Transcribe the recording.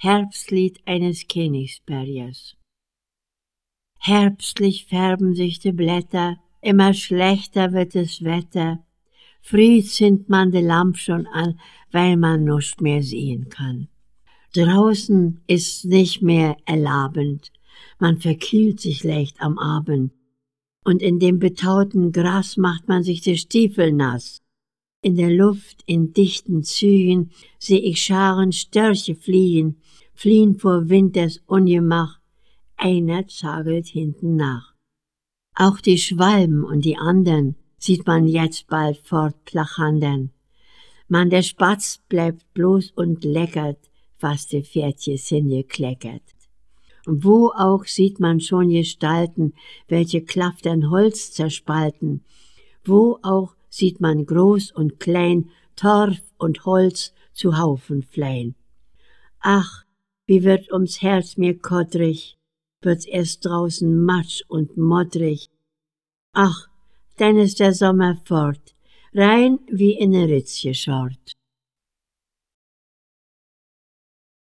Herbstlied eines Königsbergers. Herbstlich färben sich die Blätter, immer schlechter wird das Wetter. Früh zündet man die Lampe schon an, weil man nicht mehr sehen kann. Draußen ist's nicht mehr erlabend, man verkühlt sich leicht am Abend. Und in dem betauten Gras macht man sich die Stiefel nass. In der Luft, in dichten Zügen, seh ich Scharen Störche fliehen vor Winters Ungemach, einer zagelt hinten nach. Auch die Schwalben und die andern sieht man jetzt bald fortplachandern. Der Spatz bleibt bloß und leckert, was die Pferdches hingekleckert. Und wo auch sieht man schon Gestalten, welche klaftern Holz zerspalten. Wo auch sieht man groß und klein Torf und Holz zu Haufen flein. Ach, wie wird ums Herz mir kottrig, wird's erst draußen matsch und mottrig. Ach, dann ist der Sommer fort, rein wie in ne Ritz geschort.